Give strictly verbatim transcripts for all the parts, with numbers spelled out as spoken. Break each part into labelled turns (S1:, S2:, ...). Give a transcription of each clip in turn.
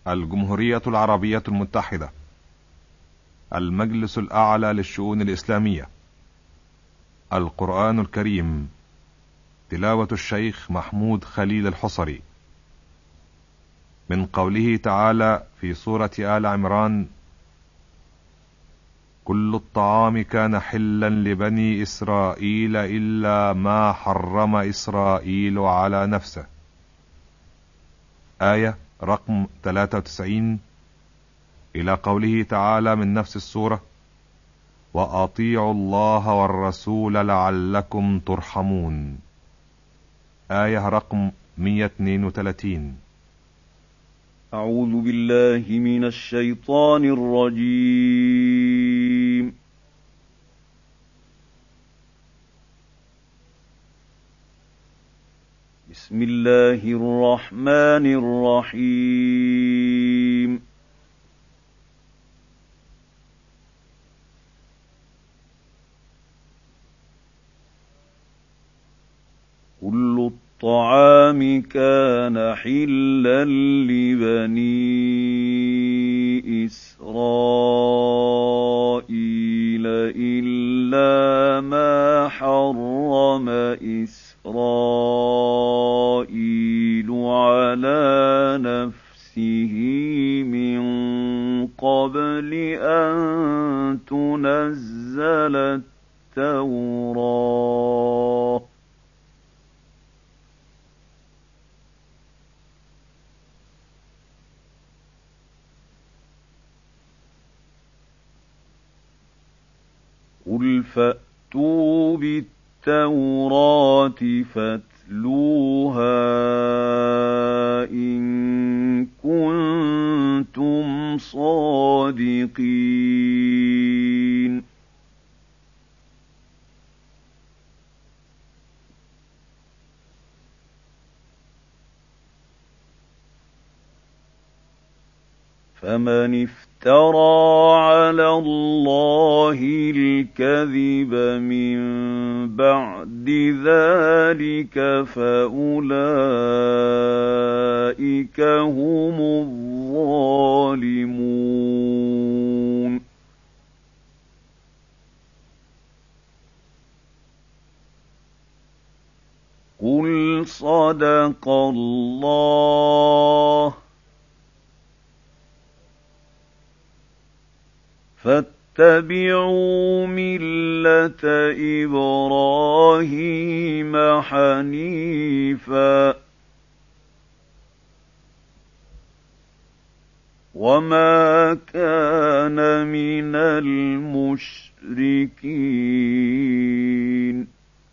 S1: الجمهورية العربية المتحدة، المجلس الأعلى للشؤون الإسلامية. القرآن الكريم، تلاوة الشيخ محمود خليل الحصري، من قوله تعالى في سورة آل عمران: كل الطعام كان حلا لبني إسرائيل إلا ما حرم إسرائيل على نفسه. آية رقم ثلاثة وتسعين، إلى قوله تعالى من نفس السورة: وأطيعوا الله والرسول لعلكم ترحمون. آية رقم مئة واثنين وثلاثين.
S2: أعوذ بالله من الشيطان الرجيم. بسم الله الرحمن الرحيم. كل الطعام كان حلا لبني إسرائيل إلا ما حرم إسرائيل على نفسه من قبل أن تنزل التوراة. قل فأتوا بالتوراة فاتلوها إن كنتم صادقين. فمن افترى على الله الكذب من بعد ذلك فأولئك هم الظالمون. قل صدق الله فاتبعوا ملة إبراهيم حنيفا وما كان من المشركين.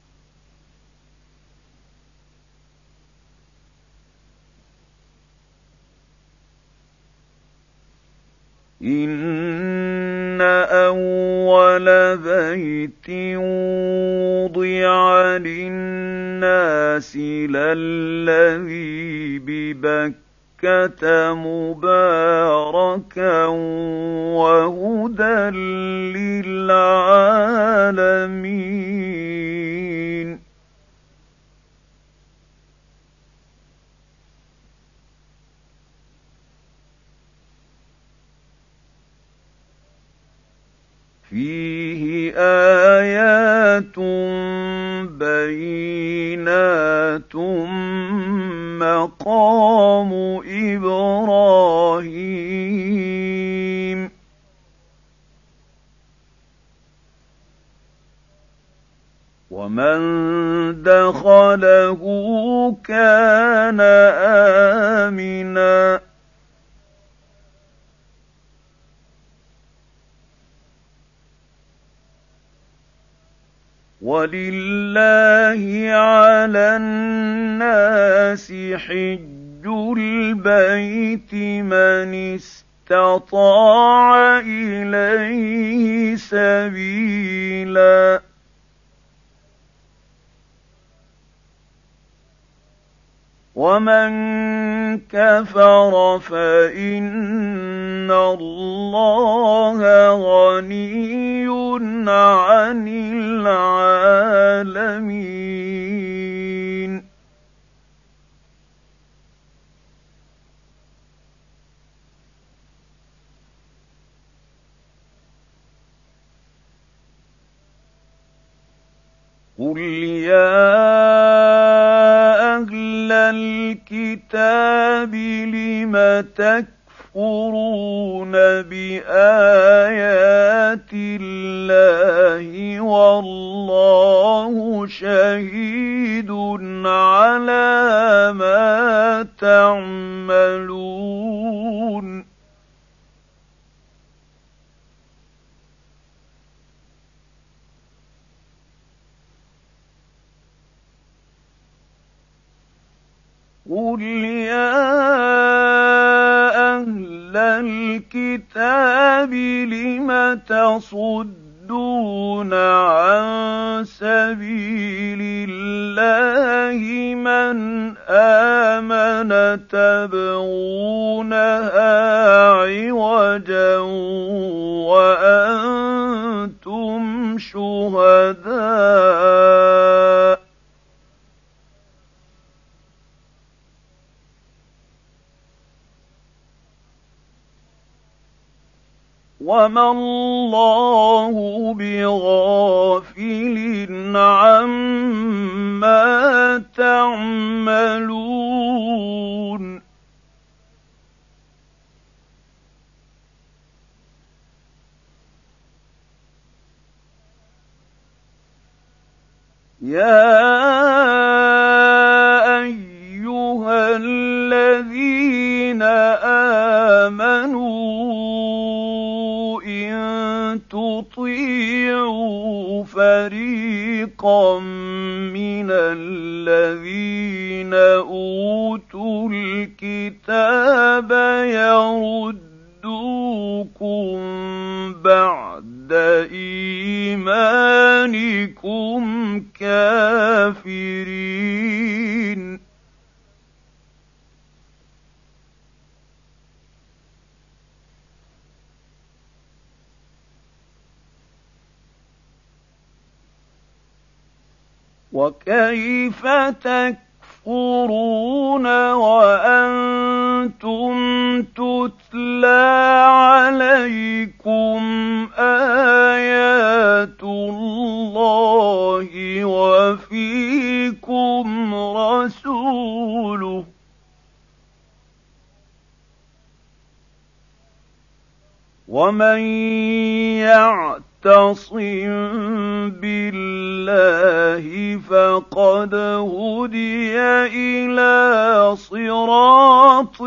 S2: إن أول بيت وضع للناس للذي ببكة مباركا وهدى للعالمين. فيه آيات بينات مقام إبراهيم. ومن دخله كان آمنا. ولله على الناس حج البيت من استطاع إليه سبيلا. ومن كفر فإن الله غني عن العالمين. قُلْ يَا أَهْلَ الْكِتَابِ لِمَ تَكْفُرُونَ بِآيَاتِ اللَّهِ وَاللَّهُ شَهِيدٌ عَلَىٰ مَا تَعْمَلُونَ قُلْ يَا أَهْلَ الْكِتَابِ لِمَ تَصُدُّونَ عَن سَبِيلِ اللَّهِ مَنْ آمَنَ تَبْغُونَهَا عِوَجًا وَأَنتُمْ شُهَدَاءُ وَمَا اللَّهُ بِغَافِلٍ عَمَّا تَعْمَلُونَ يَا أَيُّهَا الَّذِينَ آمَنُوا تُطِيعُوا فَرِيقًا مِّنَ الَّذِينَ أُوتُوا الْكِتَابَ يَرُدُّوكُم بَعْدَ إِيمَانِكُمْ كَافِرِينَ وَكَيْفَ تَكْفُرُونَ وَأَنتُمْ تُتْلَىٰ عَلَيْكُمْ آيَاتُ اللَّهِ وَفِيكُمْ رَسُولُهُ وَمَن يَعْتَصِم بِاللَّهِ فَقَدْ هُدِيَ إِلَىٰ صِرَاطٍ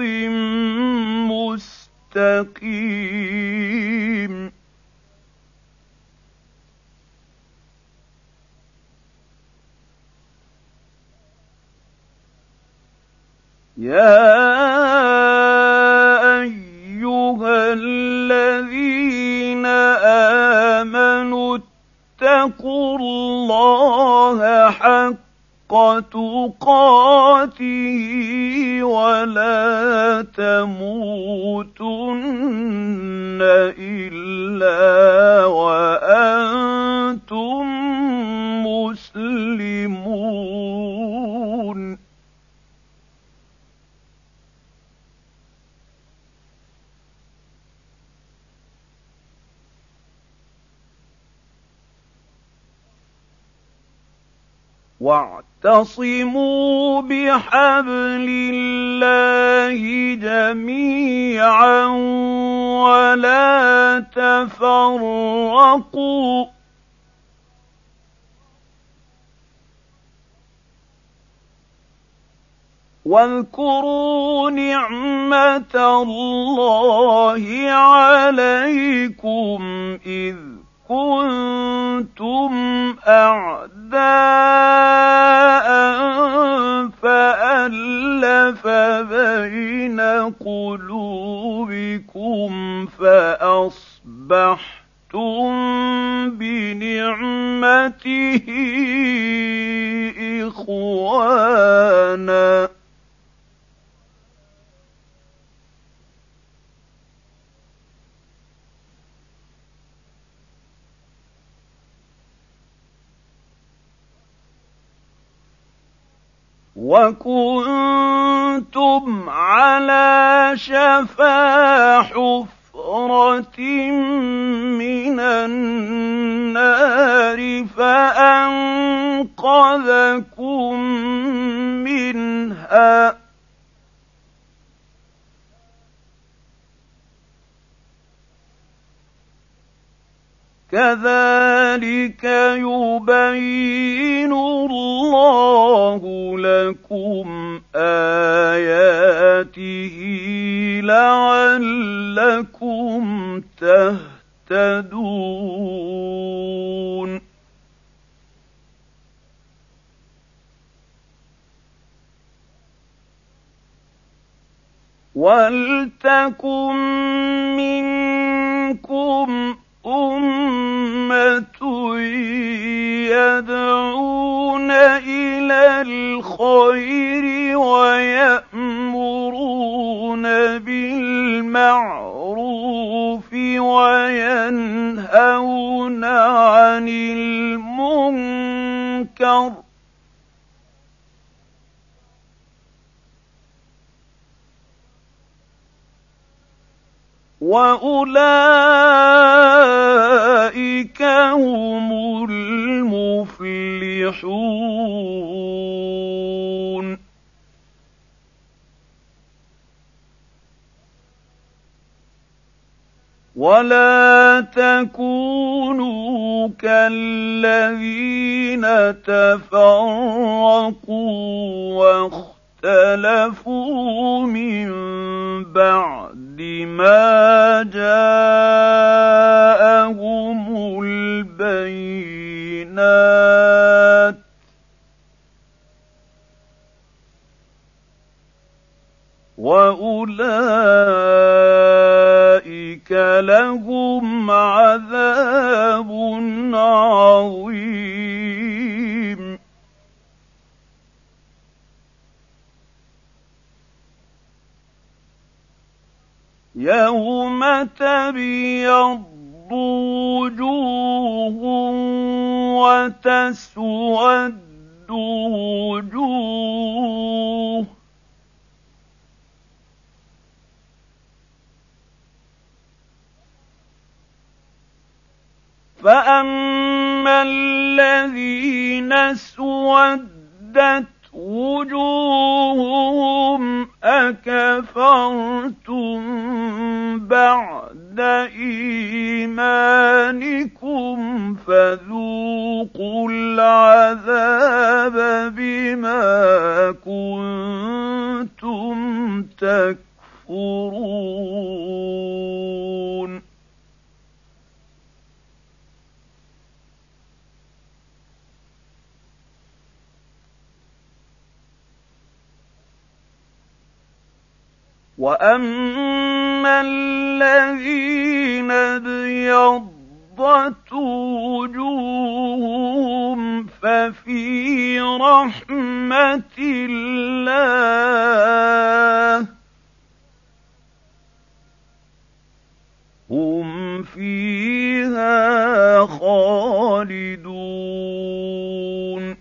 S2: مُّسْتَقِيمٍ يَا أَيُّهَا الَّذِينَ آمَنُوا اتَّقُوا اللَّهَ حَقَّ تُقَاتِهِ وَلَا تَمُوتُنَّ إِلَّا وَأَنتُم مُّسْلِمُونَ وَاعْتَصِمُوا بِحَبْلِ اللَّهِ جَمِيعًا وَلَا تَفَرَّقُوا وَاذْكُرُوا نِعْمَةَ اللَّهِ عَلَيْكُمْ إِذْ كُنتُمْ أَعْدَاءً فَأَلَّفَ بَيْنَ قُلُوبِكُمْ فَأَصْبَحْتُم بِنِعْمَتِهِ إِخْوَانًا وَكُنتُمْ عَلَىٰ شَفَا حُفْرَةٍ مِّنَ النَّارِ فَأَنقَذَكُم أخرجكم منها كذلك يبين الله لكم آياته لعلكم تهتدون وَلْتَكُن مِّنكُمْ أُمَّةٌ يَدْعُونَ إِلَى الْخَيْرِ وَيَأْمُرُونَ بِالْمَعْرُوفِ وَيَنْهَوْنَ عَنِ الْمُنكَرِ ۚ وَأُولَٰئِكَ هُمُ الْمُفْلِحُونَ وَلَا تَكُونُوا كَالَّذِينَ تَفَرَّقُوا وَاخْتَلَفُوا مِن بَعْدِ مَا جَاءَهُمُ الْبَيِّنَاتُ ۚ وَأُولَٰئِكَ لَهُمْ عَذَابٌ عَظِيمٌ يَوْمَ تَبْيَضُّ وُجُوهٌ وَتَسْوَدُّ وُجُوهٌ ۚ فَأَمَّا الَّذِينَ اسْوَدَّتْ وُجُوهُهُمْ أَكَفَرْتُم بَعْدَ إِيمَانِكُمْ فَذُوقُوا الْعَذَابَ بِمَا كُنتُمْ تَكْفُرُونَ وَأَمَّا الَّذِينَ ابْيَضَّتْ وُجُوهُهُمْ فَفِي رَحْمَةِ اللَّهِ هُمْ فِيهَا خَالِدُونَ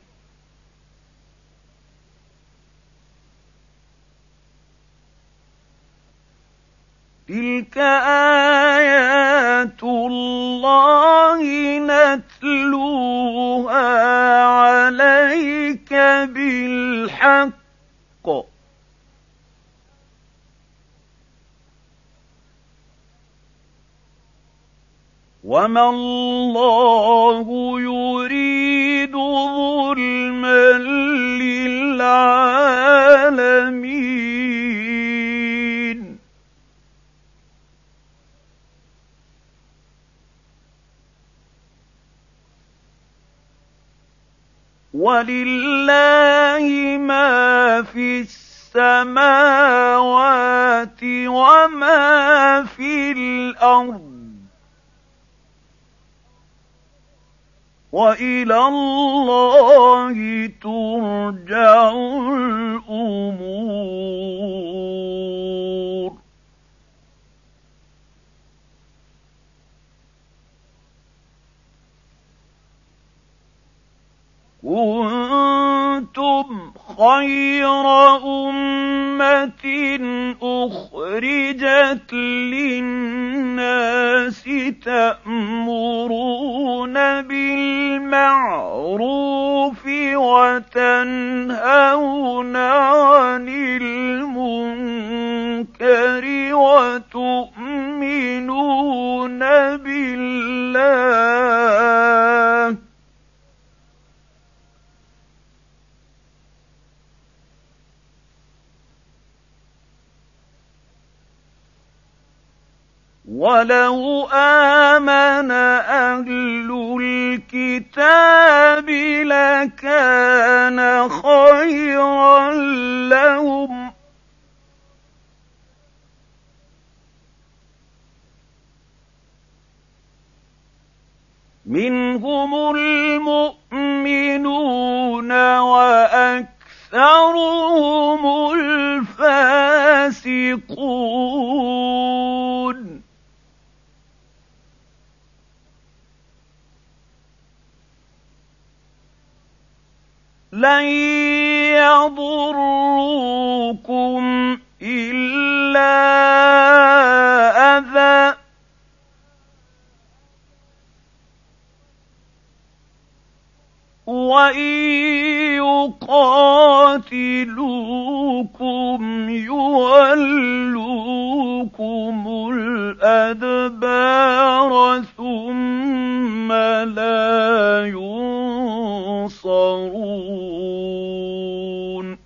S2: تِلْكَ آيَاتُ اللَّهِ نَتْلُوهَا عَلَيْكَ بِالْحَقِّ ۚ وَمَا اللَّهُ يُرِيدُ ظُلْمًا لِّلْعَالَمِينَ وَلِلَّهِ مَا فِي السَّمَاوَاتِ وَمَا فِي الْأَرْضِ ۚ وَإِلَى اللَّهِ تُرْجَعُ الْأُمُورُ كُنتُمْ خَيْرَ أُمَّةٍ أمة أخرجت للناس تأمرون بالمعروف وتنهون عن المنكر وتؤمنون بالله وَلَوْ آمَنَ أَهْلُ الْكِتَابِ لَكَانَ خَيْرًا لَّهُمْ ۚ مِنْهُمُ الْمُؤْمِنُونَ وَأَكْثَرُهُمُ الْفَاسِقُونَ. لَن يَضُرُّوكُمْ إِلَّا أَذًى ۖ وَإِن يُقَاتِلُوكُمْ يُوَلُّوكُمُ الْأَدْبَارَ ثُمَّ لَا يُنصَرُونَ.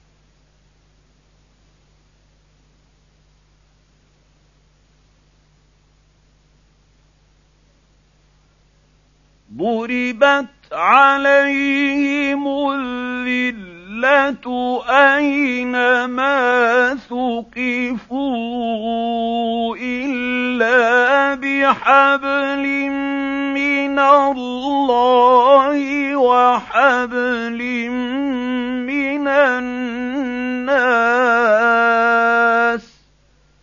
S2: ضُرِبَتْ عَلَيْهِمُ الذِّلَّةُ أَيْنَمَا ثُقِفُوا إِلَّا بِحَبْلٍ مِّنَ اللَّهِ وَحَبْلٍ مِّنَ النَّاسِ ۖ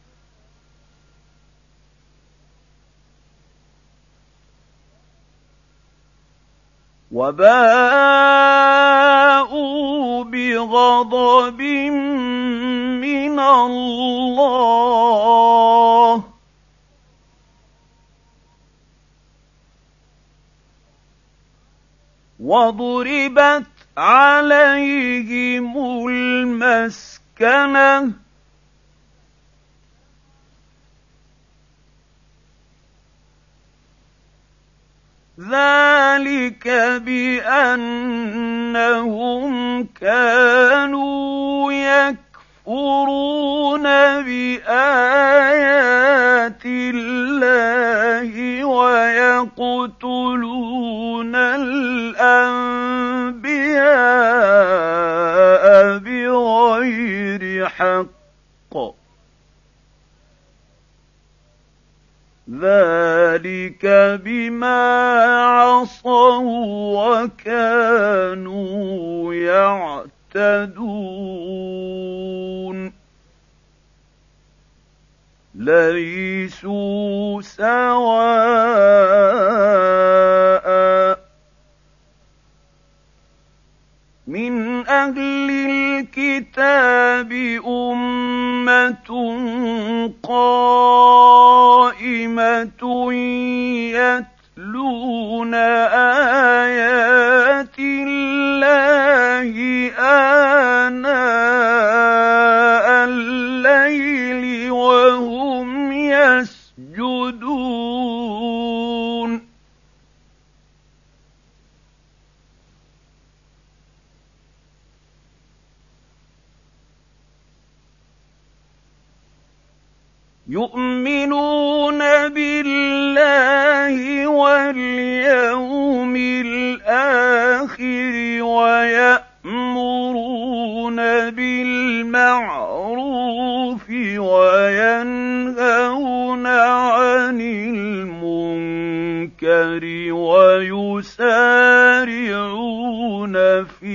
S2: وَبَاءُوا بِغَضَبٍ مِّنَ اللَّهِ ۗ وَضُرِبَتْ عَلَيْهِمُ الْمَسْكَنَةُ ۚ ذَٰلِكَ بِأَنَّهُمْ كَانُوا يَكْفُرُونَ بِآيَاتِ اللَّهِ وَيَقْتُلُونَ الْأَنبِيَاءَ بِغَيْرِ حَقٍّ ۚ ذَٰلِكَ بِمَا عَصَوا وَكَانُوا يَعْتَدُونَ. لَيْسُوا سَوَاءً ۗ مِّنْ أَهْلِ الْكِتَابِ أُمَّةٌ قَائِمَةٌ يَتْلُونَ آيَاتِ اللَّهِ آنَاءَ اللَّيْلِ وَهُمْ يَسْجُدُونَ. يُؤْمِنُونَ بِاللَّهِ وَالْيَوْمِ الْآخِرِ وَيَأْمُرُونَ بِالْمَعْرُوفِ وَيَنْهَوْنَ عَنِ الْمُنكَرِ وَيُسَارِعُونَ فِي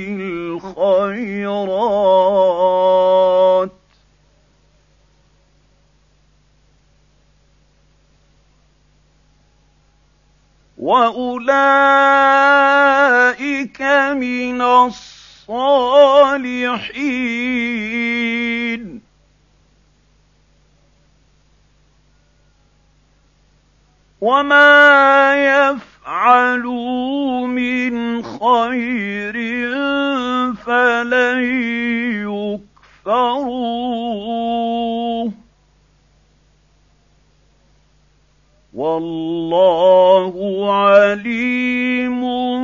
S2: الْخَيْرَاتِ ۚ وَأُولَٰئِكَ مِنَ الصَّالِحِينَ. وما يفعلوا من خير فلن يكفروه والله عليم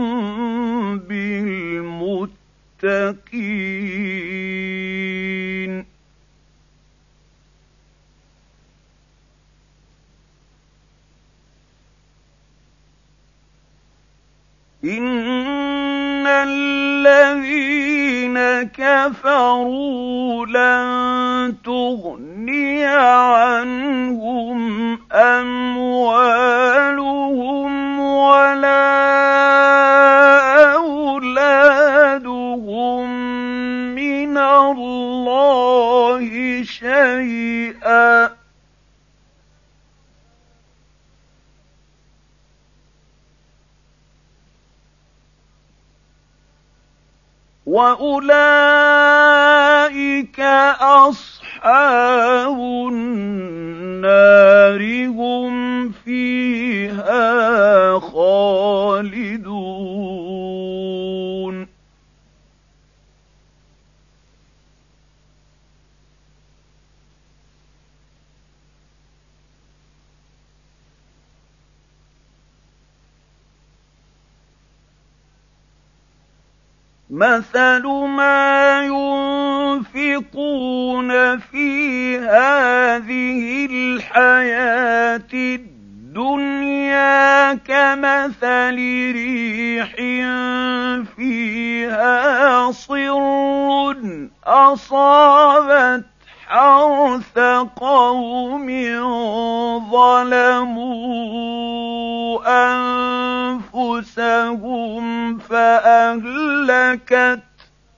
S2: بالمتقين. إن الذين كفروا لن تغني عنهم أموالهم ولا أولادهم من الله شيئا وأولئك أصحاب النار هم فيها خالدون. مثل ما ينفقون في هذه الحياة الدنيا كمثل ريح فيها صر أصابت حرث قوم ظلموا أنفسهم فأهلكت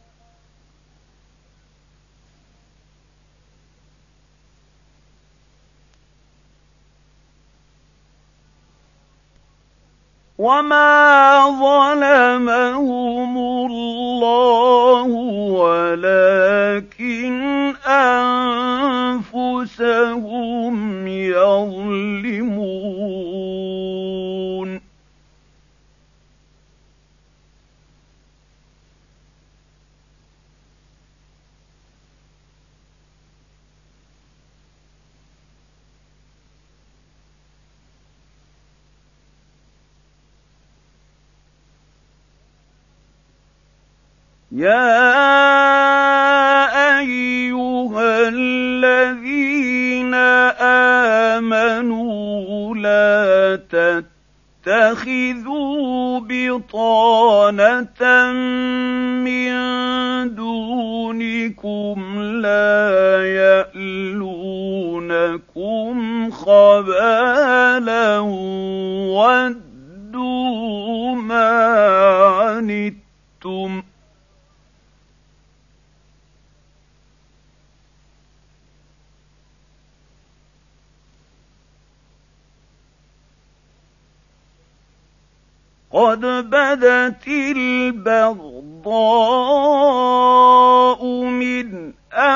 S2: وما ظلمهم الله ولكن أنفسهم يظلمون. يا أيها الذين آمنوا لا تتخذوا بطانة من دونكم لا يألونكم خبالا ودوا ما عنتم قد بدت البغضاء من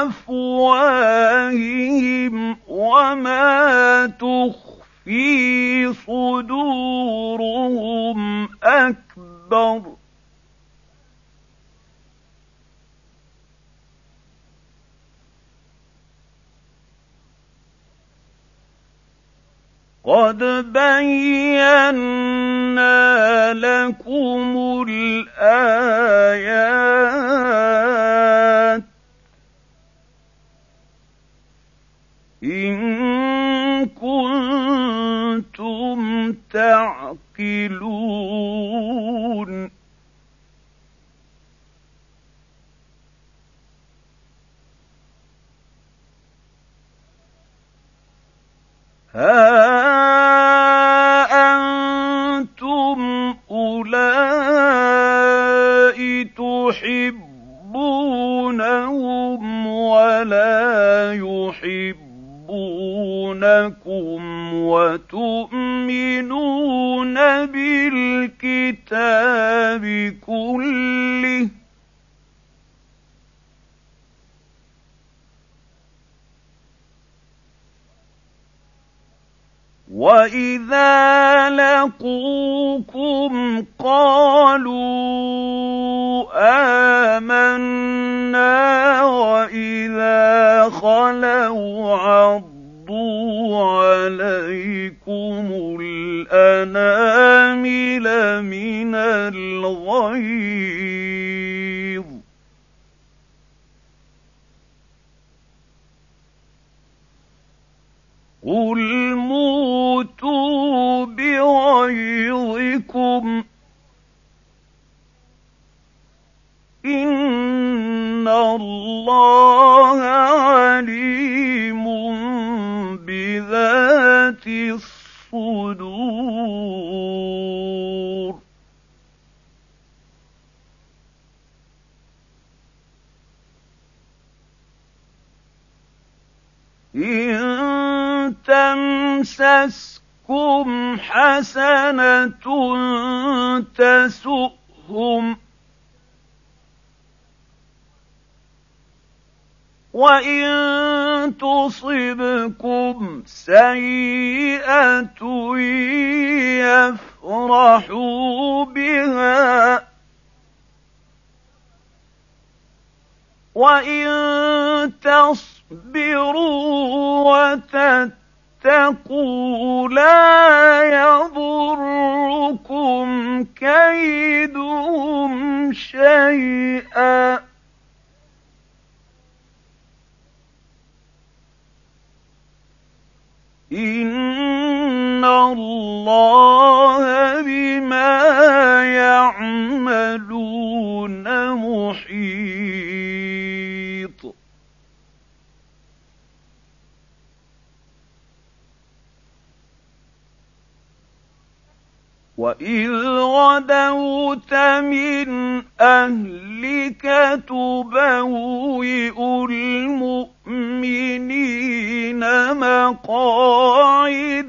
S2: أفواههم وما تخفي صدورهم أكبر قد بينا لكم الآيات إن كنتم تعقلون. ها أنتم أولئك تحبونهم ولا يحبونكم وتؤمنون بالكتاب كله وَإِذَا لَقُوكُمْ قَالُوا آمَنَّا وَإِذَا خَلَوْا عَضُّوا عَلَيْكُمُ الْأَنَامِلَ مِنَ الْغَيْظِ قُلْ مُوتُوا بِغَيْظِكُمْ إِنَّ اللَّهَ عَلِيمٌ بِذَاتِ الصُّدُورِ إِن تَمْسَسْكُمْ حَسَنَةٌ تَسُؤْهُمْ وَإِن تُصِبْكُمْ سَيِّئَةٌ يَفْرَحُوا بِهَا وَإِن تَصْبِرُوا وَتَتَّقُوا لَا يَضُرُّكُمْ كَيْدُهُمْ شَيْئًا إِنَّ اللَّهَ بِمَا يَعْمَلُونَ مُحِيطٌ وَإِذْ غَدَوْتَ مِنْ أَهْلِكَ تُبَوِّئُ الْمُؤْمِنِينَ مَقَاعِدَ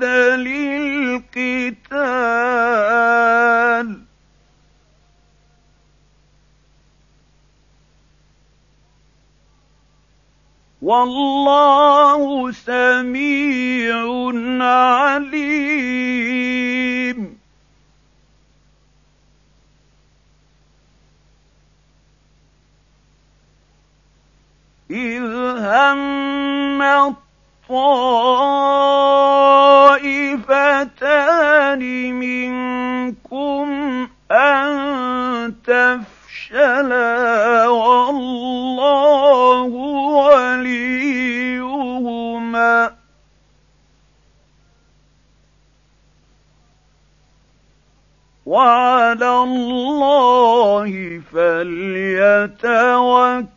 S2: لِلْقِتَالِ وَاللَّهُ سَمِيعٌ عَلِيمٌ إِذْ هَمَّ الطَّائِفَتَانِ مِنكُمْ أَن تَفْشَلَا وَاللَّهُ وَلِيُّهُمَا وَعَلَى اللَّهِ فَلْيَتَوَكَّلِ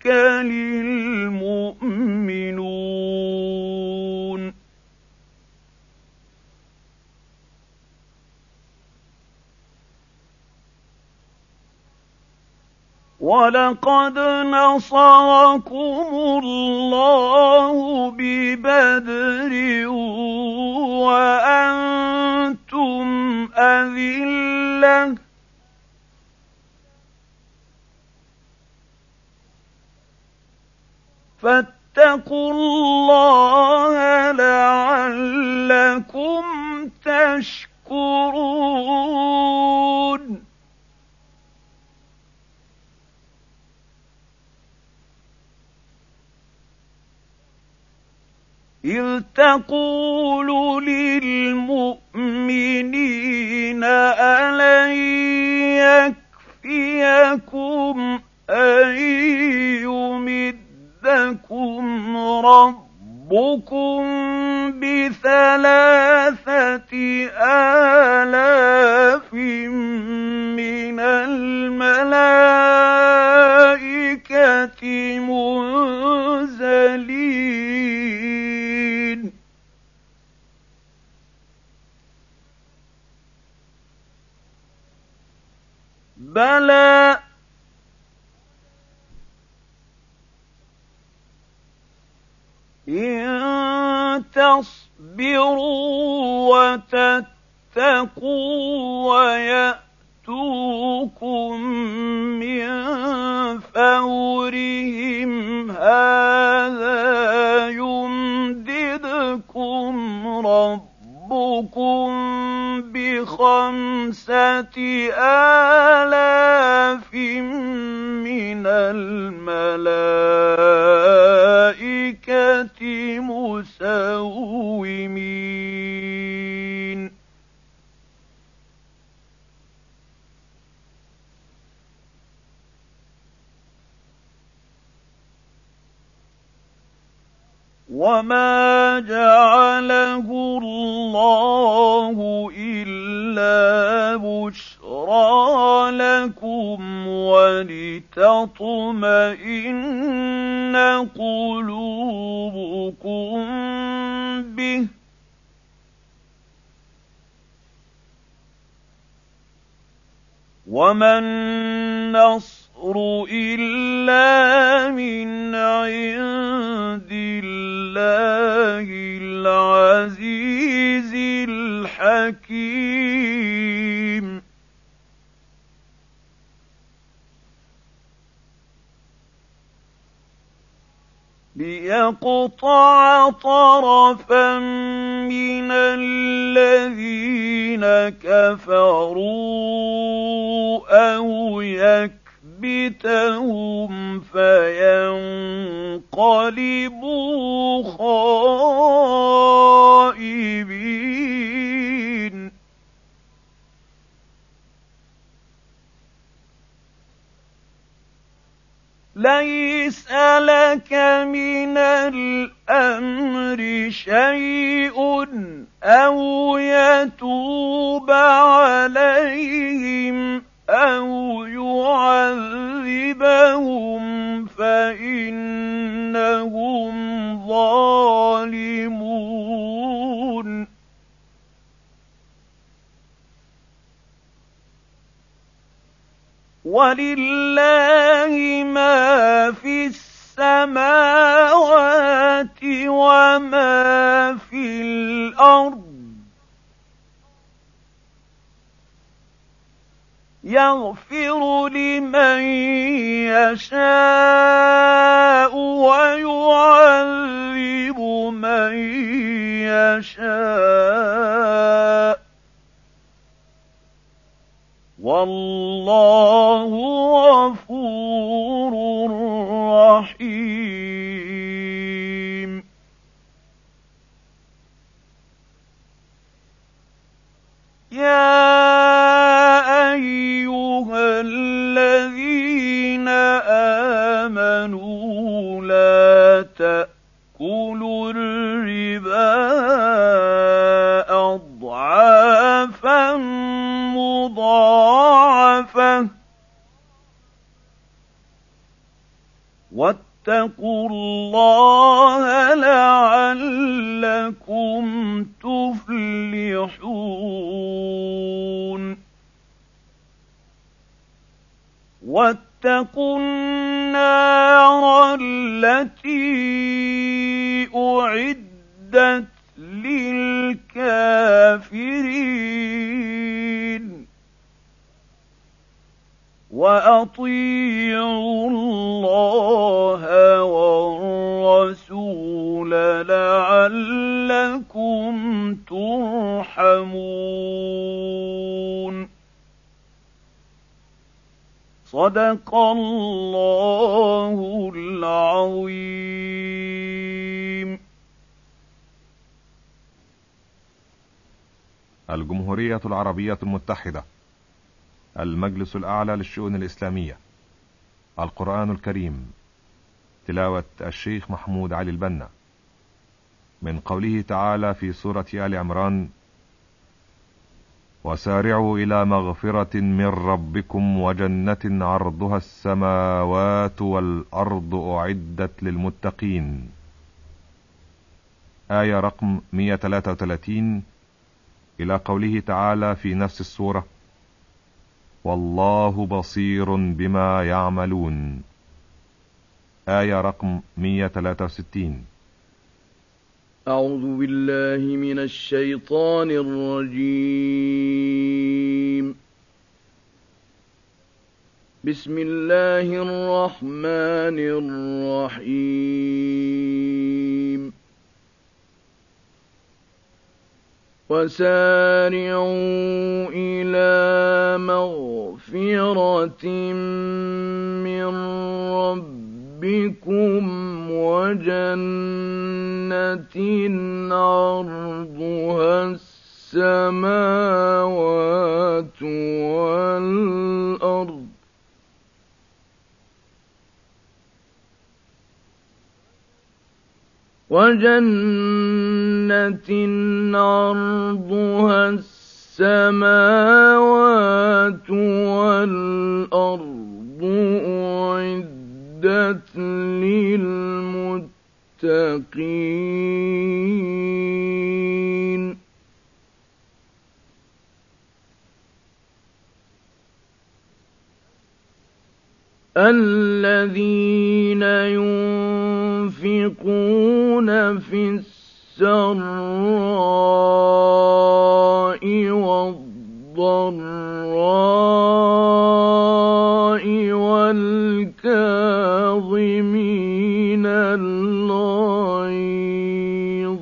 S2: الْمُؤْمِنُونَ وَلَقَدْ نَصَرَكُمُ اللَّهُ بِبَدْرٍ وَأَنتُمْ أَذِلَّةٌ فَاتَّقُوا اللَّهَ لَعَلَّكُمْ تَشْكُرُونَ إِذْ تَقُولُ لِلْمُؤْمِنِينَ أَلَنْ يَكْفِيَكُمْ أَن يُمِدَّكُمْ رَبُّكُم بِثَلَاثَةِ آلَافٍ مِّنَ الْمَلَائِكَةِ مُنزَلِينَ بَلَىٰ إِن تَصْبِرُوا وَتَتَّقُوا وَيَأْتُوكُم مِّن فَوْرِهِمْ هَٰذَا يُمْدِدْكُمْ رَبُّكُم رَبُّكُم بِخَمْسَةِ آلَافٍ مِّنَ الْمَلَائِكَةِ مُسَوِّمِينَ وَمَا جَعَلَهُ اللَّهُ إِلَّا بُشْرَىٰ لَكُمْ وَلِتَطْمَئِنَّ قُلُوبُكُم بِهِ ۗ وَمَا النَّصْرُ إِلَّا مِنْ عِندِ اللَّهِ الْعَزِيزِ الْحَكِيمِ لِيَقْطَعَ طَرَفًا مِّنَ الَّذِينَ كَفَرُوا أَوْ يَكْبِتَهُمْ فَيَنقَلِبُوا خَائِبِينَ لَيْسَ لَكَ مِنَ الْأَمْرِ شَيْءٌ أَوْ يَتُوبَ عَلَيْهِمْ أَوْ يُعَذِّبَهُمْ فَإِنَّهُمْ ظَالِمُونَ وَلِلَّهِ مَا فِي السَّمَاوَاتِ وَمَا فِي الْأَرْضِ يَغْفِرُ لِمَن يَشَاءُ وَيُعَذِّبُ مَن يَشَاءُ وَاللَّهُ غَفُورٌ رَّحِيمٌ يَا أَيُّهَا الَّذِينَ آمَنُوا لَا تَأْكُلُوا الرِّبَا أَضْعَافًا مُّضَاعَفَةً وَاتَّقُوا اللَّهَ لَعَلَّكُمْ تُفْلِحُونَ وَاتَّقُوا النَّارَ الَّتِي أُعِدَّتْ لِلْكَافِرِينَ وَأَطِيعُوا اللَّهَ وَالرَّسُولَ لَعَلَّكُمْ تُرْحَمُونَ صَدَقَ اللَّهُ الْعَظِيمُ.
S1: الجمهورية العربية المتحدة، المجلس الأعلى للشؤون الإسلامية، القرآن الكريم، تلاوة الشيخ محمود علي البنا، من قوله تعالى في سورة آل عمران: وسارعوا إلى مغفرة من ربكم وجنة عرضها السماوات والأرض أعدت للمتقين، آية رقم مئة وثلاثة وثلاثين، إلى قوله تعالى في نفس السورة: والله بصير بما يعملون، آية رقم مئة وثلاثة وستين.
S2: أعوذ بالله من الشيطان الرجيم. بسم الله الرحمن الرحيم. وسارعوا إلى مغفرة من ربكم وجنة عرضها السماوات والأرض وجنة عرضها السماوات والأرض أعدت للمتقين الذين ينفقون في السراء والضراء والكاظمين الغيظ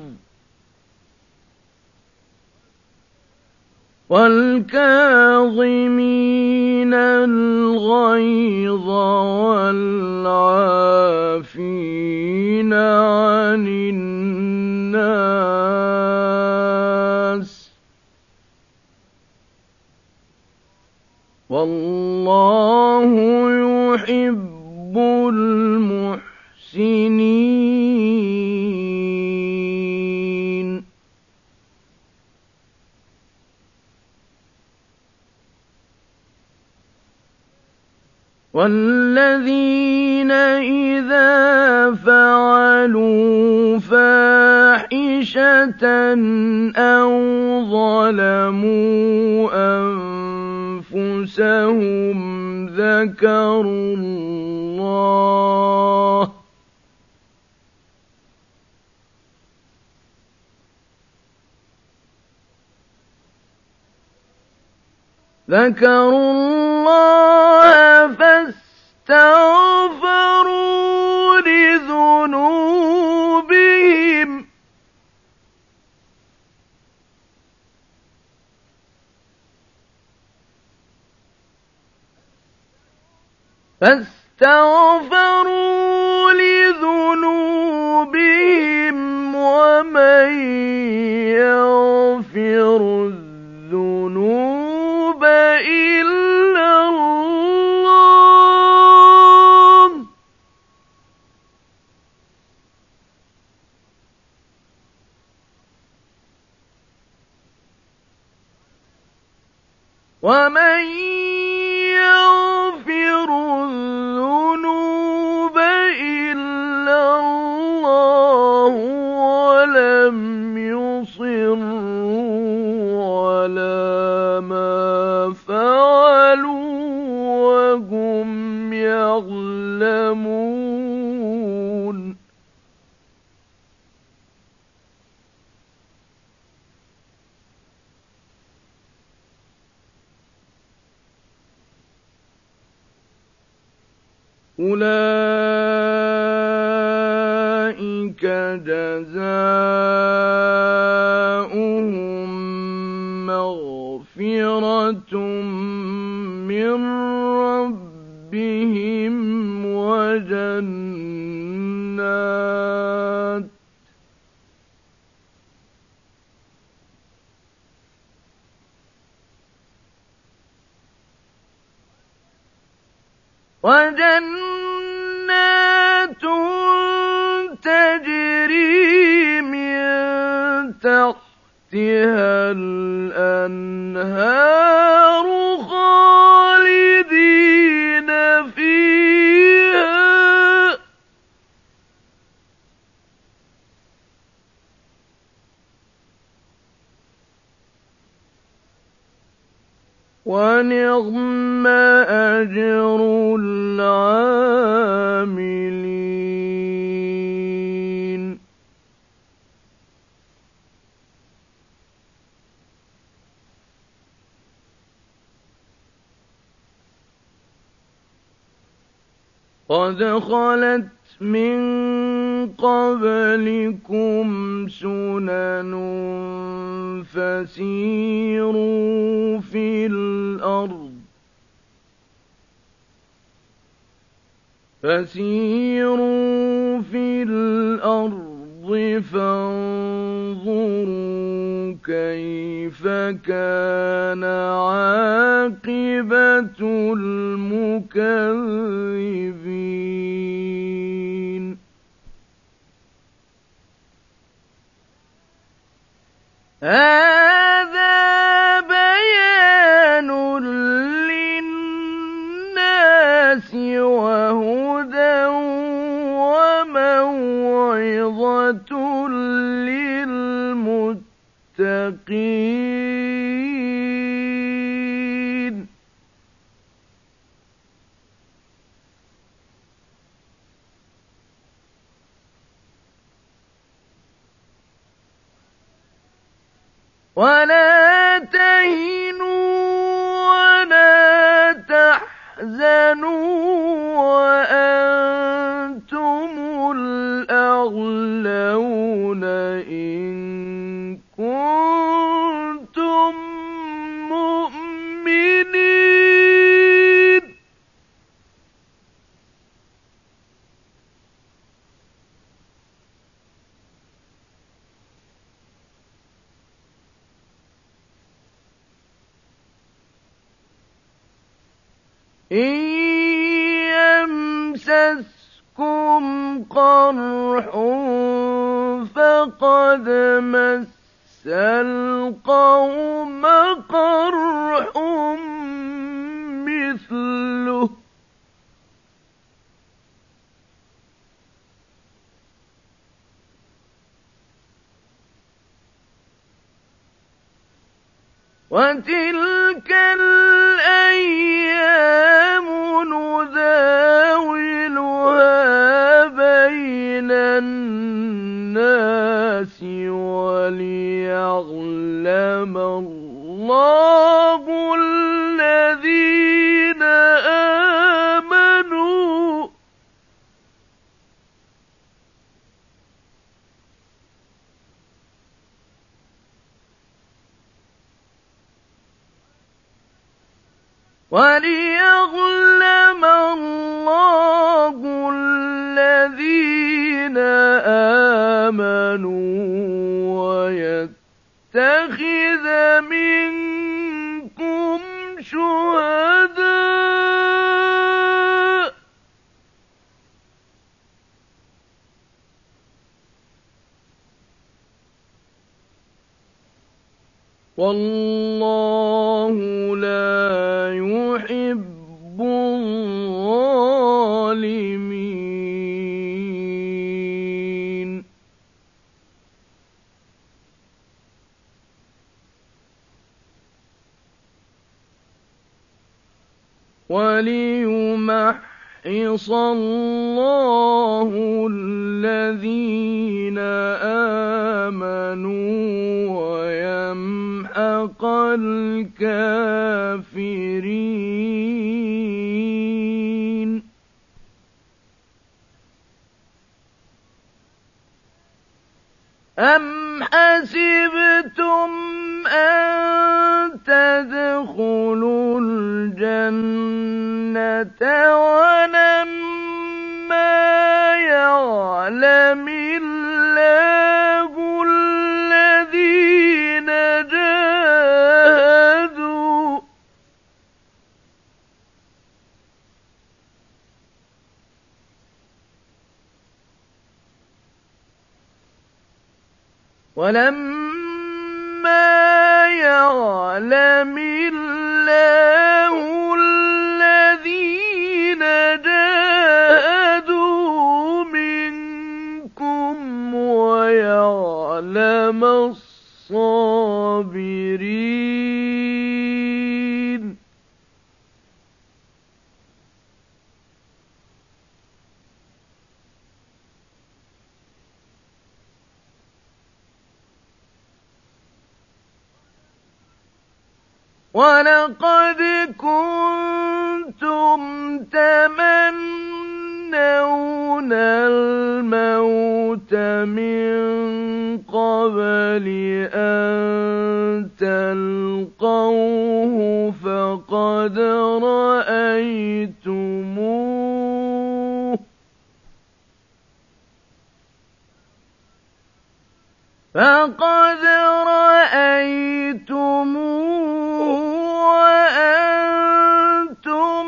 S2: والكاظمين الغيظ والعافين عن الناس والله يحب المحسنين والذين إذا فعلوا فاحشة أو ظلموا أنفسهم ذكروا الله ذكروا الله فاستغفروا لذنوبهم فاستغفروا لذنوبهم ومن يغفر الذنوب إلا الله ومن يغفر الذنوب إلا الله ولم يصروا على ما فعلوا وهم يعلمون أولئك جزاؤهم مغفرة من ربهم وجنات وجنات تجري من تحتها الأنهار خالدين فيها ونعم أجر العاملين قد خلت من قبلكم سنن فسيروا في الأرض فسيروا في الأرض فانظروا كيف كان عاقبة المكذبين هذا بيان للناس وهدى وموعظة للمتقين ولا تهنوا ولا تحزنوا وأنتم الأعلون إن كنتم مؤمنين إن يمسسكم قرح فقد مس القوم قرح مثله وتلك الأيام نداولها بين الناس وليعلم الله الذين آمنوا وليعلم الله الذين آمنوا ويتخذ منكم شهداء والله لا يحب الظالمين وليمحص الله الذين آمنوا ويمحق الكافرين أم حسبتم أن تدخلوا الجنة ولما يعلم الله الذين جاهدوا ولما يعلم الله الذين جاهدوا منكم ويعلم الصابرين ولقد كنتم تمنون تمنون الموت من قبل أن تلقوه فقد رأيتموه فقد رأيتموه وأنتم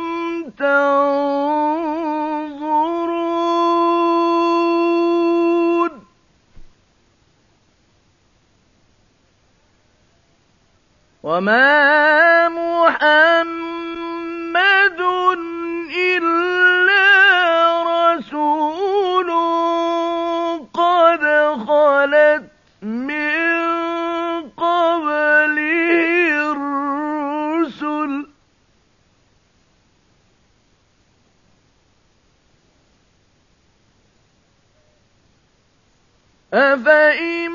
S2: تنظرون وما محمد إلا رسول قد خلت من قبله الرسل أفإن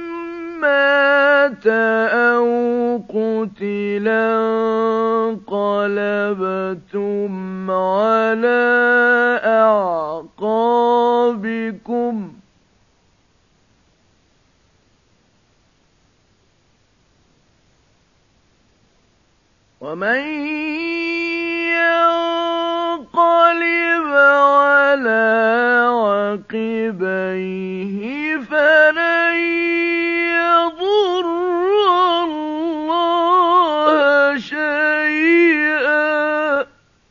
S2: مات أو قتلا انقلبتم على أعقابكم ومن ينقلب على عقبيه فلن يضر الله شيئا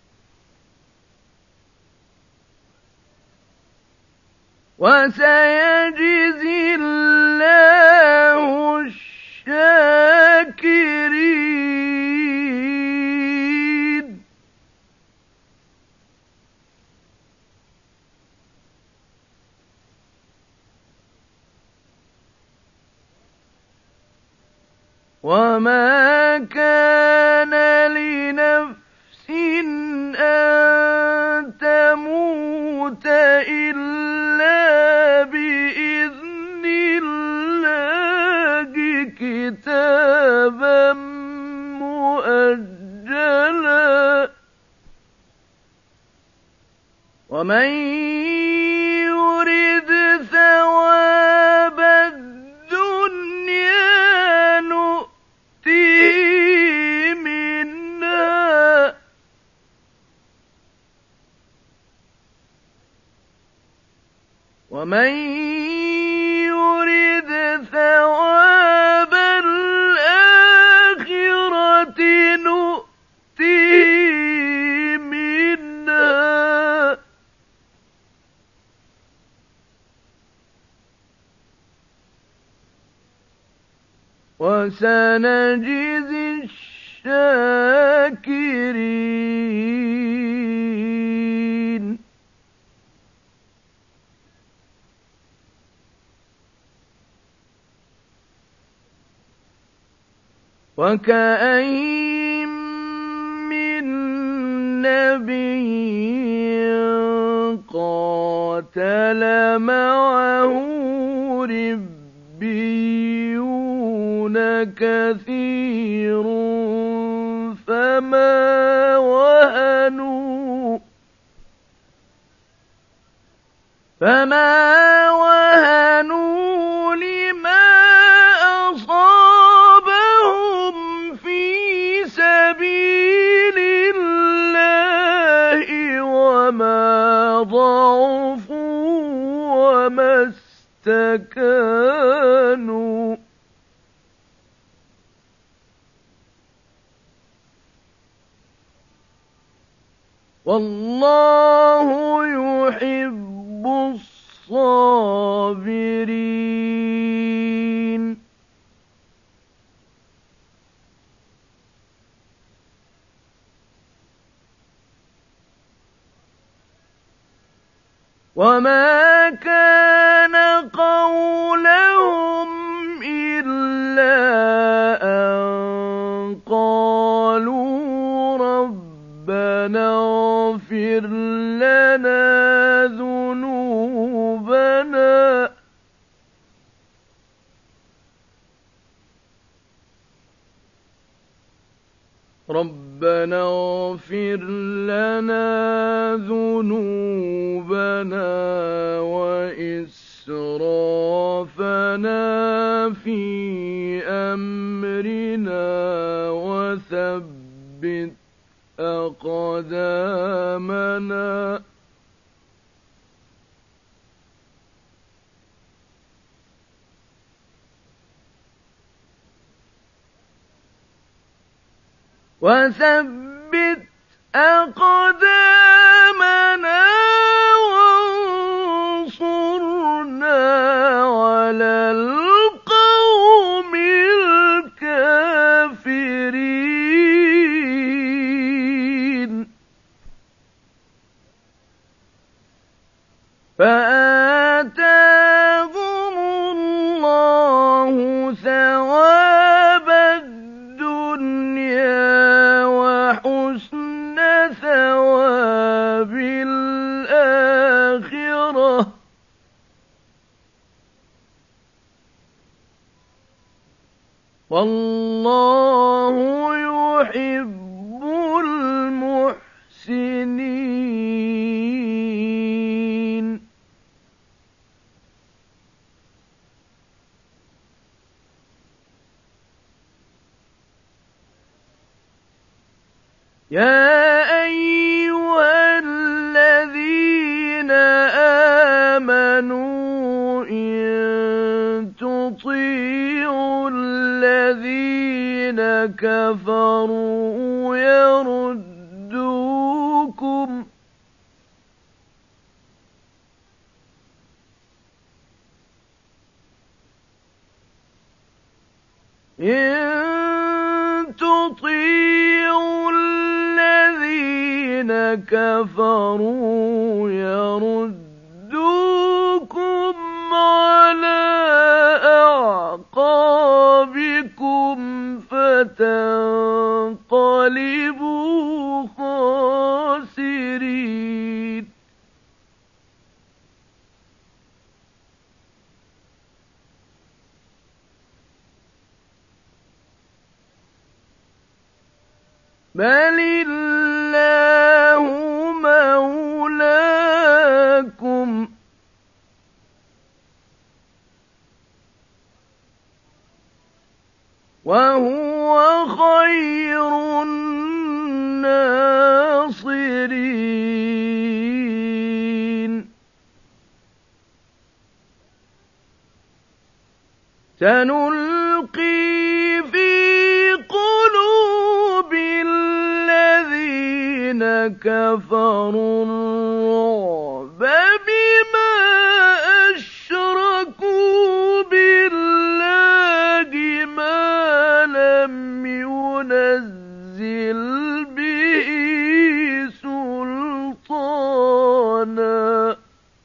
S2: وسيجزي الله الشاكرين وما كان لنفس أن تموت إلا بإذن الله كتابا مؤجلا ومن يرد ثواب الدنيا نؤته منها ومن يرد ثواب الآخرة نؤته منها وسنجزي الشاكرين وكأين من نبي قاتل معه ربيون كثير فما وهنوا فما وهنوا لما أصابهم في سبيل الله وما ضعفوا وما استكانوا والله يحب الصابرين وما كان قولهم إلا أن قالوا ربنا اغفر لنا ذنوبنا ربنا اغفر لنا ذنوبنا وإسرافنا في أمرنا وثبت أقدامنا وثبت أقدامنا وانصرنا على القوم الكافرين فآتاهم الله ثواب الدنيا وحسن ثواب الآخرة والله يحب المحسنين يا أيها الذين آمنوا إن تطيعوا الذين كفروا يردوكم إن تطيعوا الذين كفروا يردوكم على أعقابكم فتنقلبوا خاسرين بل الله مولاكم وهو خير الناصرين سنلقي في قلوب الذين كفروا الرعب بما أشركوا بالله ما لم ينزل به سلطانا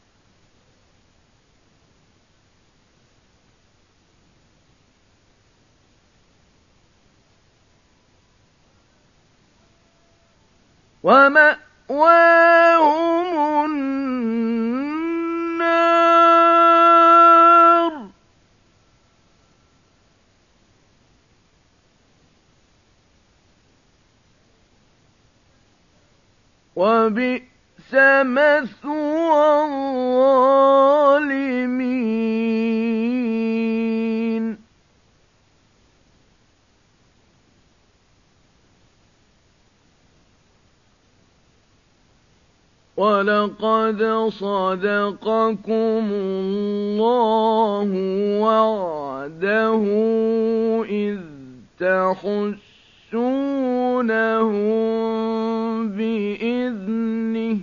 S2: ومأواهم النار وبئس مثوى الظالمين ولقد صدقكم الله وعده إذ تحسونهم بإذنه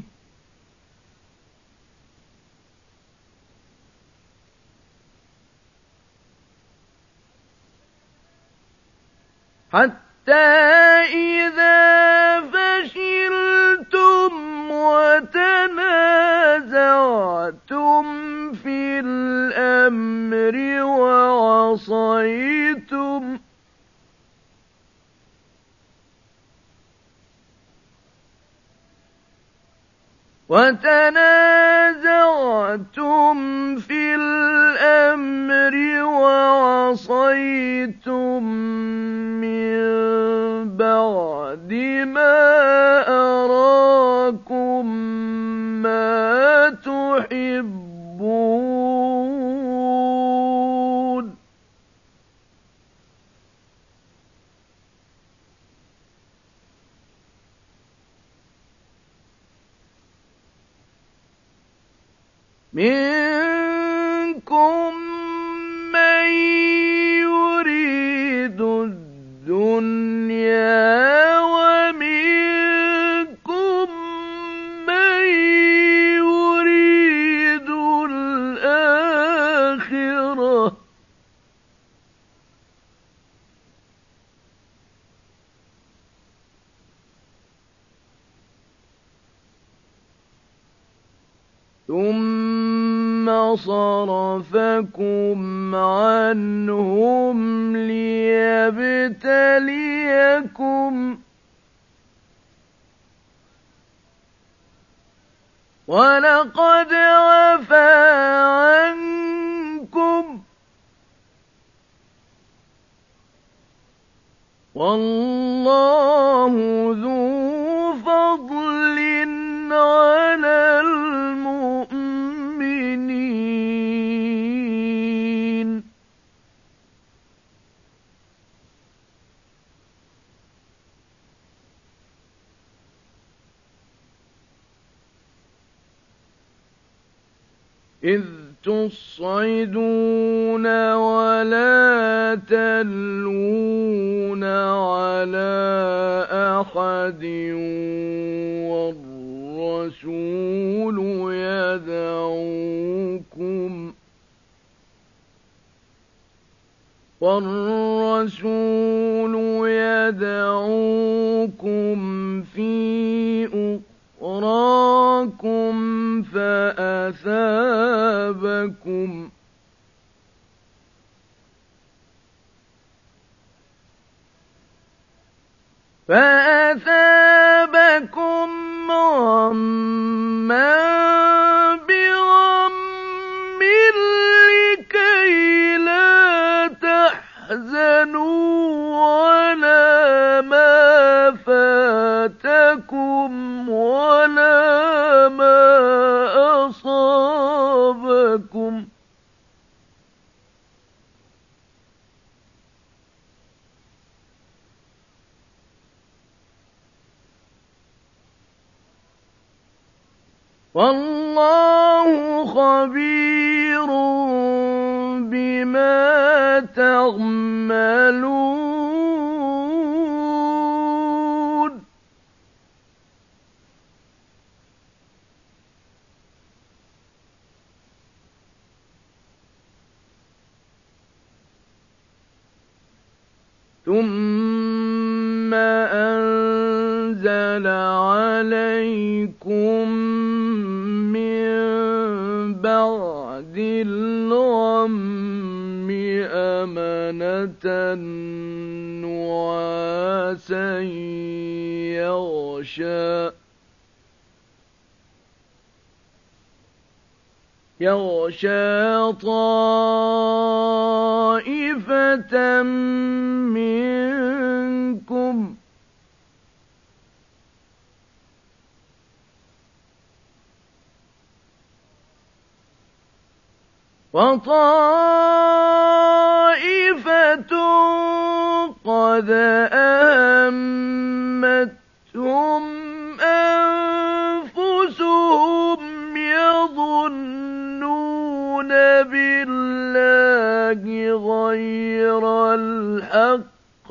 S2: حتى إذا فشلتم وتنازعتم في الأمر وعصيتم وتنازعتم في الأمر وعصيتم من بعد بَعْدِ مَا أَرَاكُم مَّا تُحِبُّونَ مِنكُم مَّن يُرِيدُ الدُّنْيَا وَمِنكُم مَّن يُرِيدُ الْآخِرَةَ ثُمَّ صَرَفَكُمْ عَنْهُمْ لِيَبْتَلِيَكُمْ وَلَقَدْ عَفَا عَنكُمْ وَاللَّهُ ذُو فَضْلٍ عَلَى الْمُؤْمِنِينَ إِذْ تُصْعِدُونَ وَلَا تَلْوُونَ عَلَىٰ أَحَدٍ وَالرَّسُولُ يَدْعُوكُمْ وَالرَّسُولُ يَدْعُوكُمْ فِي أُخْرَاكُمْ فَأَثَابَكُمْ فَأَثَابَكُمْ غَمًّا بِغَمٍّ لِّكَيْ لَا تَحْزَنُوا عَلَىٰ مَا فَاتَكُمْ وَلَا مَا أَصَابَكُمْ وَاللَّهُ خَبِيرٌ بِمَا تَعْمَلُونَ ثُمَّ أَنزَلَ عَلَيْكُم مِّن بَعْدِ الْغَمِّ أَمَنَةً نُّعَاسًا يَغْشَىٰ يَغْشَىٰ طَائِفَةً مِّنكُمْ وَطَائِفَةٌ قَدْ أَهَمَّتْهُمْ أَنفُسُهُمْ يَظُنُّونَ بِاللَّهِ غَيْرَ الْحَقِّ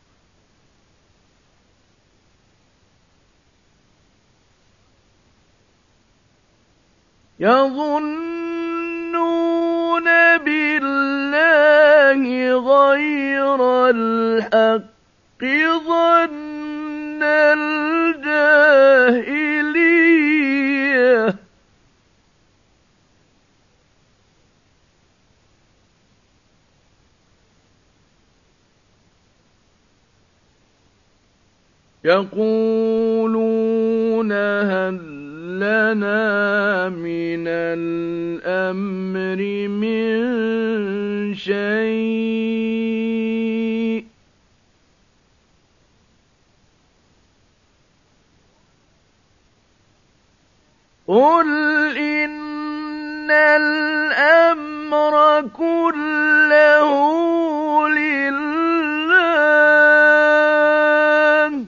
S2: يَظُنُّونَ بِاللَّهِ غَيْرَ الْحَقِّ ظَنَّ الْجَاهِلِيَّةِ يَقُولُونَ هَل لَّنَا مِنَ الْأَمْرِ مِن شَيْءٍ ۗ قُلْ إِنَّ الْأَمْرَ كُلَّهُ لِلَّهِ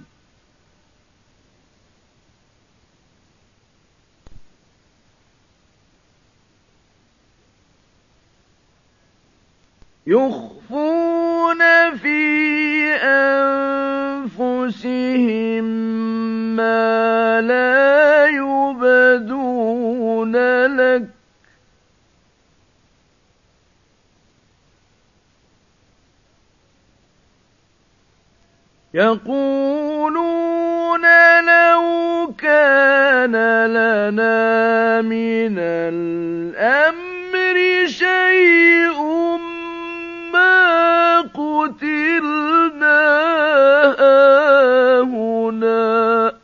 S2: يُخْفُونَ فِي أَنفُسِهِم مَّا لَا يُبْدُونَ لَكَ يَقُولُونَ لَوْ كَانَ لَنَا مِنَ الْأَمْرِ شَيْءٌ مَّا قُتِلْنَا هَاهُنَا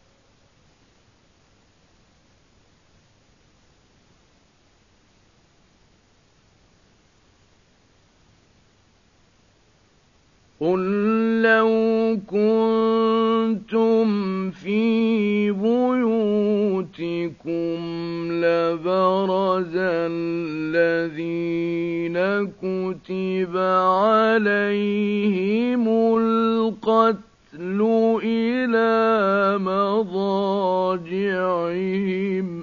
S2: قُل لَّوْ كُنتُمْ فِي بُيُوتِكُمْ لَبَرَزَ الَّذِينَ كُتِبَ عَلَيْهِمُ الْقَتْلُ إِلَىٰ مَضَاجِعِهِمْ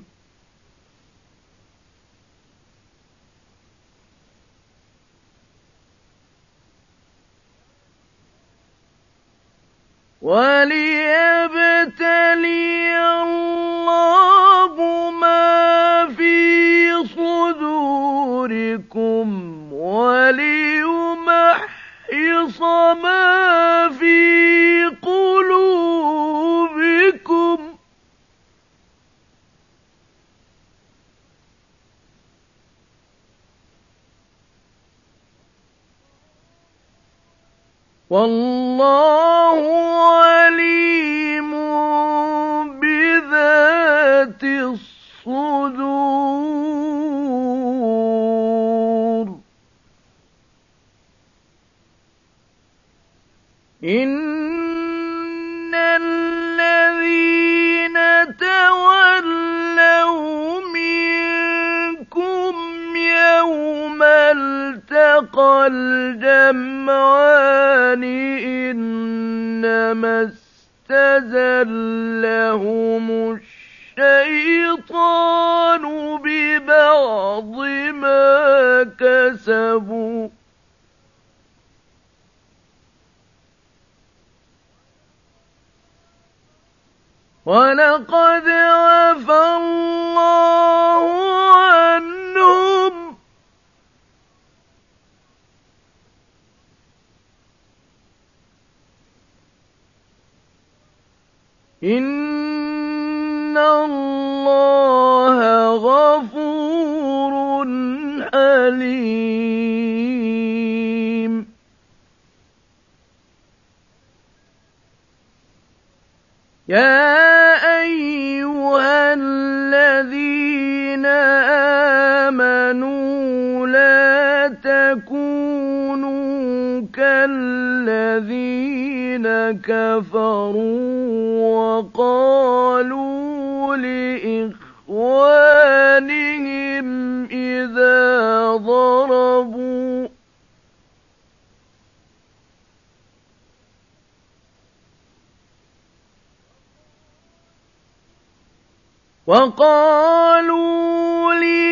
S2: وَلِيَبْتَلِيَ اللَّهُ مَا فِي صُدُورِكُمْ وَلِيُمَحِّصَ مَا فِي قُلُوبِكُمْ وَاللَّهُ عَلِيمٌ بِذَاتِ الصُّدُورِ إِنَّ الَّذِينَ تَوَلَّوْا مِنكُمْ يَوْمَ الْتَقَى الْجَمْعَانِ إِنَّمَا اسْتَزَلَّهُمُ الشَّيْطَانُ بِبَعْضِ مَا كَسَبُوا وَلَقَدْ عَفَا اللَّهُ عَنْهُمْ إِنَّ اللَّهَ غَفُورٌ حَلِيمٌ يَا أَيُّهَا الَّذِينَ آمَنُوا لَا تَكُونُوا كَالَّذِينَ كَفَرُوا وَقَالُوا لِإِخْوَانِهِمْ إِذَا ضَرَبُوا وَقَالُوا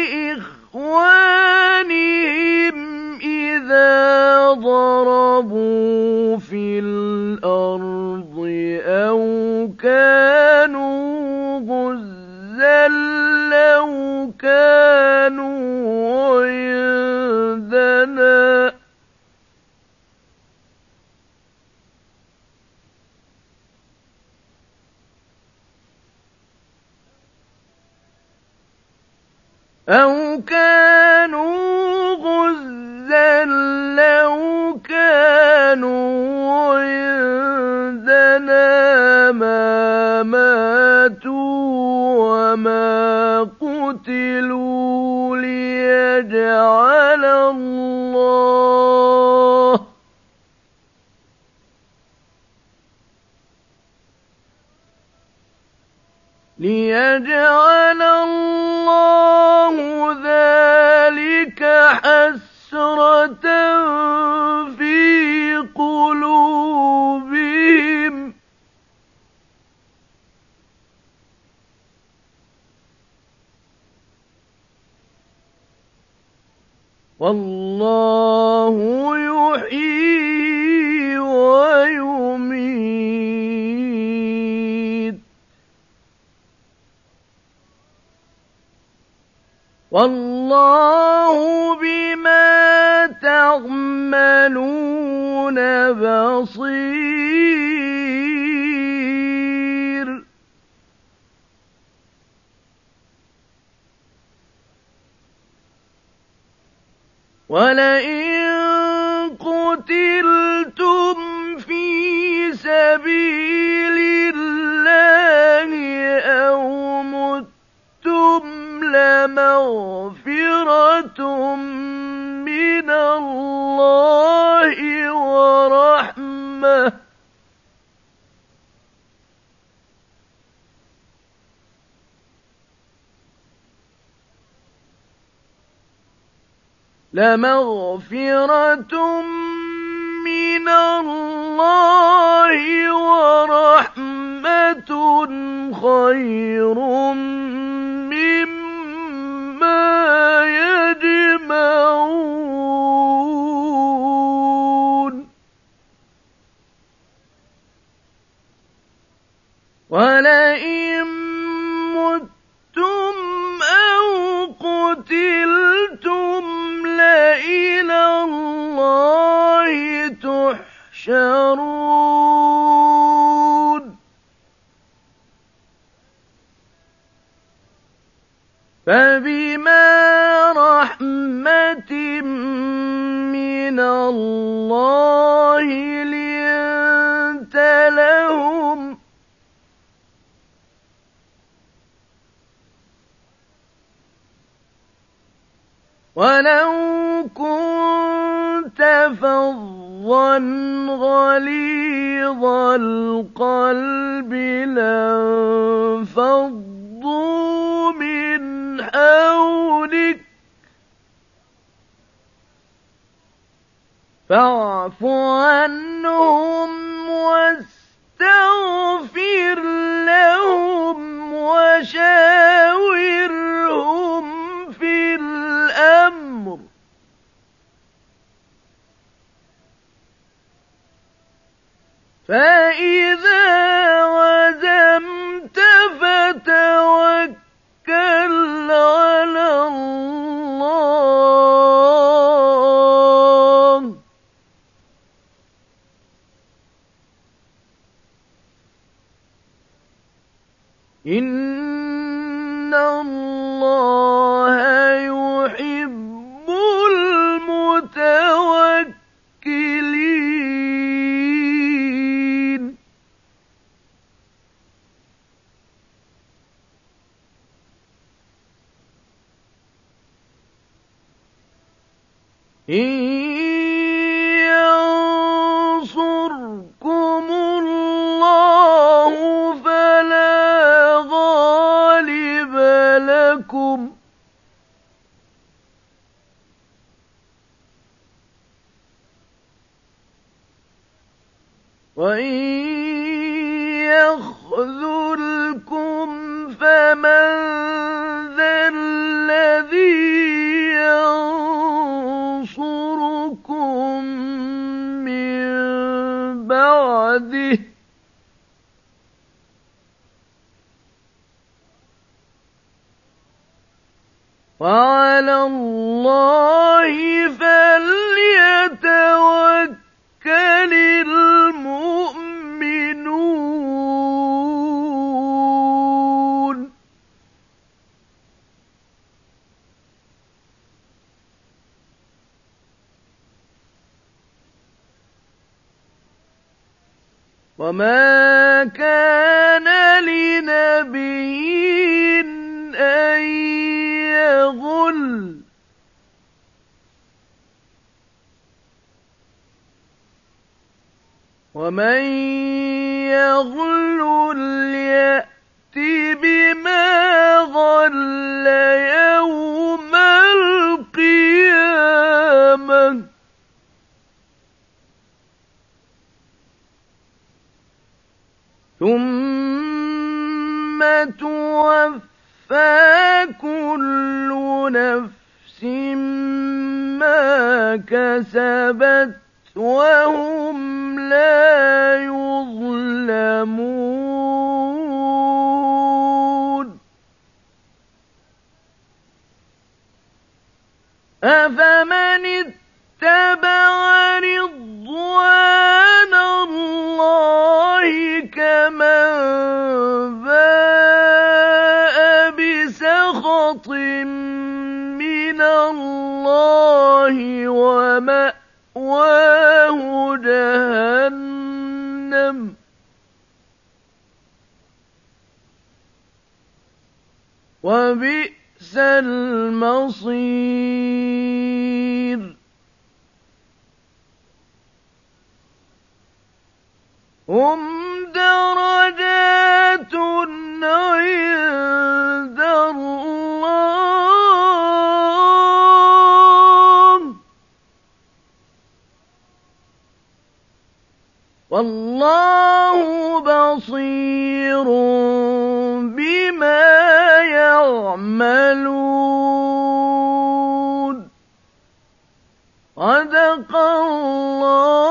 S2: لِإِخْوَانِهِمْ إِذَا ضَرَبُوا فِي الْأَرْضِ أَوْ كَانُوا غُزًّى لَّوْ كَانُوا عِندَنَا أَوْ كَانُوا غُزًّى لَّوْ كَانُوا عِندَنَا مَا مَاتُوا وَمَا قُتِلُوا لِيَجْعَلَ اللَّهُ لِيَجْعَلَ والله يحيي ويميت والله بما تعملون بصير ولئن قتلتم في سبيل الله أو متم لمغفرة من الله ورحمة لمغفرة من الله ورحمة خير مما يجمعون ولئن متم أو قتلتم إلى الله تحشرون فبما رحمة من الله لنت لهم ولو كنت فظا غليظ القلب لانفضوا من حولك فاعف عنهم واستغفر لهم وشاورهم في الأمر فإذا عزمت فتوكل على الله إن الله يحب المتوكلين إن ينصركم الله فلا غالب لكم وإن يخذلكم فمن ذا الذي ينصركم من بعده وعلى الله فليتوكل المؤمنون وما كان لنبي أن يغل ومن يغل يأت بما غل يوم القيامة ثم توفى كل نفس بما كسبت وهم لا يظلمون أفمن اتبع رضوان الله كمن باء بسخط من الله ومأواه جهنم وبئس المصير هم درجات عند الله والله بصير بما يعملون صدق الله